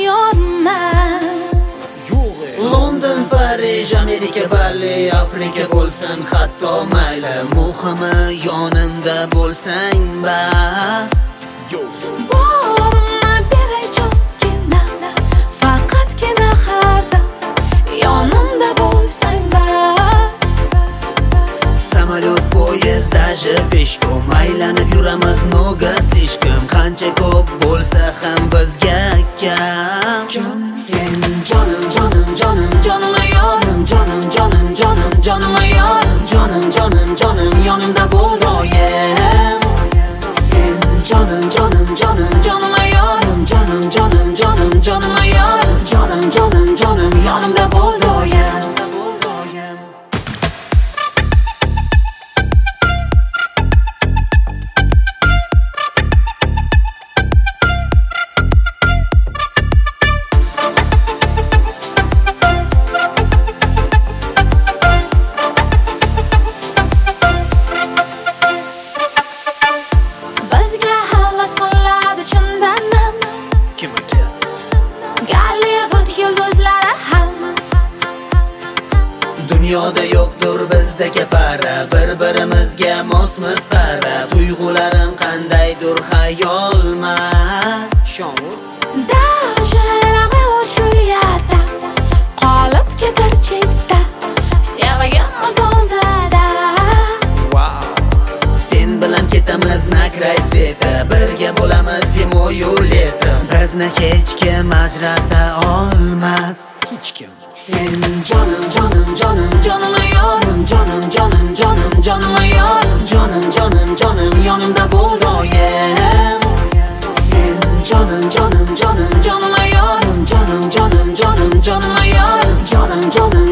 yorman. London, Parij, Amerika, Bali, Afrika bo'lsin hatto mayli, muhimi yonimda bo'lsang bas. Borimni beray jongina, faqatgina har dam yonimda bo'lsang bas. Samolyot, poyezd, даже peshkom aylanib yuramiz, много слишком. Qancha ko'p bo'lsa ham bizga kam. Sen jonim, jonim, jonim, jonim yorim, jonim, jonim, jonim, jonim yorim, jonim, jonim, jonim, yonimda bo'l doim. Sen jonim, jonim, jonim, jonim yorim, jonim, jonim, jonim, jonim yorim, jonim, jonim, jonim, yonimda bo'l doim. Bizga havas qiladi chindanam, Kim ekan? Gollivud yulduzlari ham. Dunyoda yo'qdir bizdagi para, bir-birimizga mosmiz qara. Tuyg'ularim qandaydir xayolmas. Даже Romeo Julieta qolib ketar chetda, sevgimiz oldida. Sen bilan ketamiz na krай sveta, birga bo'lamiz zimoyu leto. Bizni hech kim ajrata olmas, hech kim. Sen jonim, jonim, jonim, jonim yorim, jonim, jonim, jonim, jonim yorim, jonim, jonim, jonim, yonimda bo'l doim. Sen jonim, jonim, jonim, jonim yorim, jonim, jonim, jonim, jonim yorim, jonim, jonim